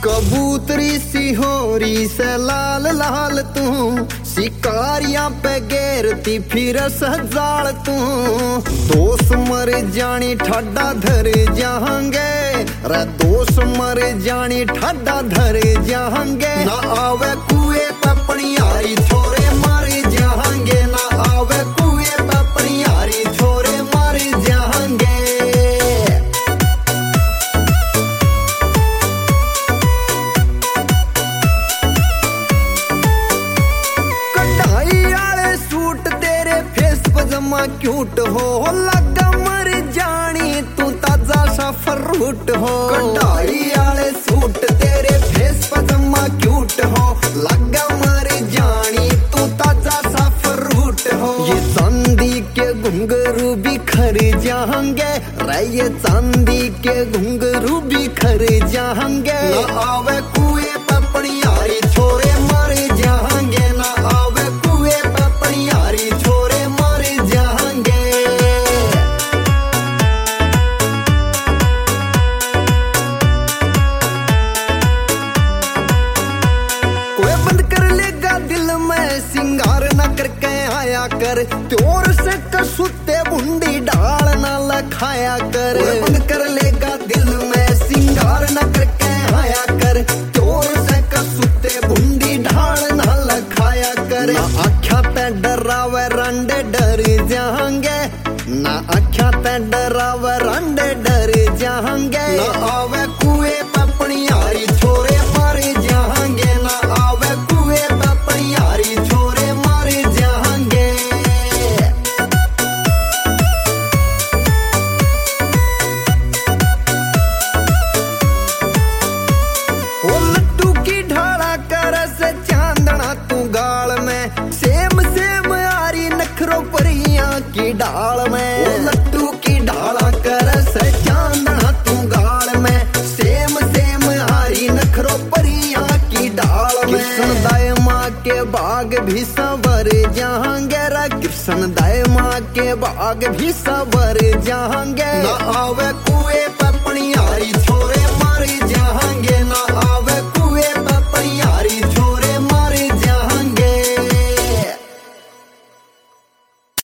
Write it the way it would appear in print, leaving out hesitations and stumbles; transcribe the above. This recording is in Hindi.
कबूतरी सी होरी से लाल लाल तू, शिकारियां पे घेरती फिर सजाल तू। दोस्त मर जानी ठाडा धर जाएंगे रे, दोस्त मर जानी ठाडा धर जाएंगे। ना आवे कुएं पे पनियारी छोरे मर जाएंगे, ना आवे कुएं पे पनियारी छोरे मर जाएंगे। जमा क्यूट हो लगा मर जानी तू ताजा सा फ्रूट हो। कढ़ाई आले सूट तेरे फेस पर जमा क्यूट हो, लगा मर जानी तू ताजा सा फ्रूट हो। ये चांदी के घुंघरू बिखर जाएंगे रे, ये चांदी के घुंघरू बिखर जाएंगे। ना आवे कुएं पे पनियारी छोरे मर जाएंगे, ना आवे कुएं पे पनियारी छोरे मर जाएंगे। कोई बंद कर लेगा दिल में सिंगार ना करके आया कर, त्योर से कसुते बुंडी डाल ना लखाया कर। कोई बंद कर लेगा दिल में सिंगार ना करके आया कर, त्योर से कसुते बुंडी डाल ना लखाया कर। ना आख्या ते डरावे रंडे डर जाएंगे, ना आख्या ते डरावे रंडे डर जाएंगे। ना आवे कुएं पे पनियारी छोरे मर जाएंगे, ना आवे कुएं पे पनियारी छोरे मर जाएंगे। ओ लट्टू की ढाला कर से चांदना तू गाल में, सेम सेम आरी नखरो परियां की डाल में। ओ लट्टू की ढाला कर से चांदना तू गाल में, सेम सेम आरी नखरो परियां की डाल में। कृष्ण दाय माँ के बाग भी सवर जाएंगे रे, कृष्ण दाय माँ के बाग भी सवर जाएंगे। ना आवे